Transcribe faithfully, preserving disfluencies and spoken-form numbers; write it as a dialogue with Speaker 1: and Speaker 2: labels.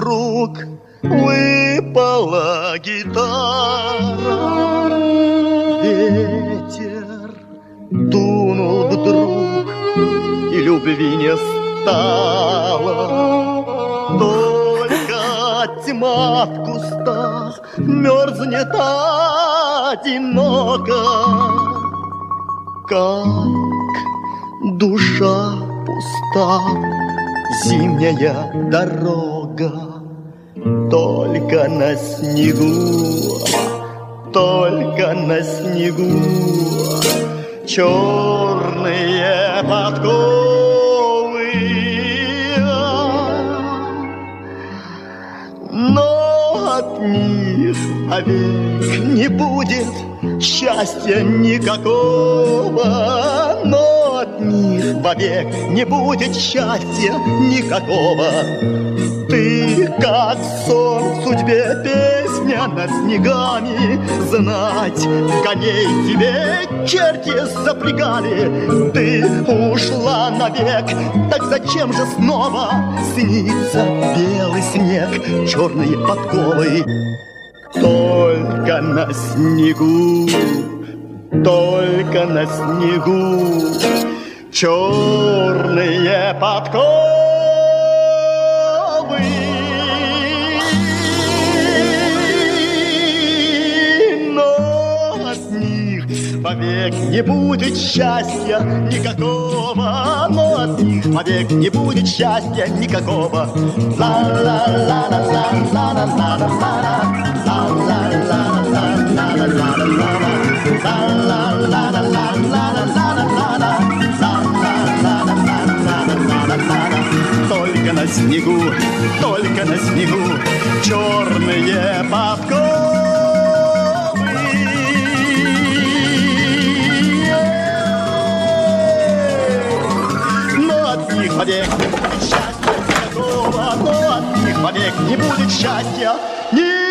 Speaker 1: рук выпала гитара. Ветер дунул вдруг, и любви не стало. Только тьма в кустах мерзнет одиноко. Как душа пуста зимняя дорога, только на снегу, только на снегу черные подковы. Но от них вовек не будет счастья никакого, но от них вовек не будет счастья никакого. Ты, как сон в судьбе, песня над снегами, знать коней тебе черти запрягали. Ты ушла навек, так зачем же снова снится белый снег, черные подковы? Только на снегу, только на снегу черные подковы. Но от них вовек не будет счастья никакого, но от них вовек не будет счастья никакого. Только на снегу, только на снегу черные подковы. Но от них вовек не будет счастья никакого, но от них вовек не будет счастья ни